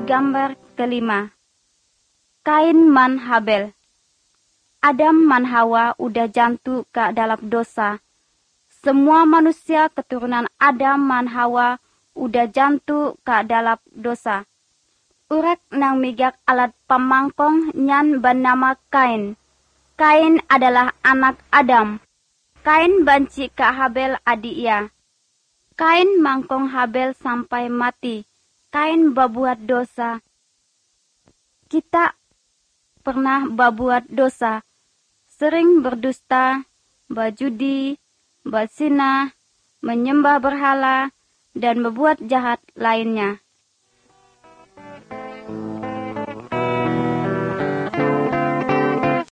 Gambar kelima. Kain man Habel. Adam man Hawa udah jantu ke dalam dosa. Semua manusia keturunan Adam man Hawa udah jantu ke dalam dosa. Urak nang migak alat pamangkong nyan bernama Kain. Kain adalah anak Adam. Kain banci ke Habel adik ia. Kain mangkong Habel sampai mati. Kain berbuat dosa. Kita pernah berbuat dosa. Sering berdusta, berjudi, berzina, menyembah berhala, dan berbuat jahat lainnya.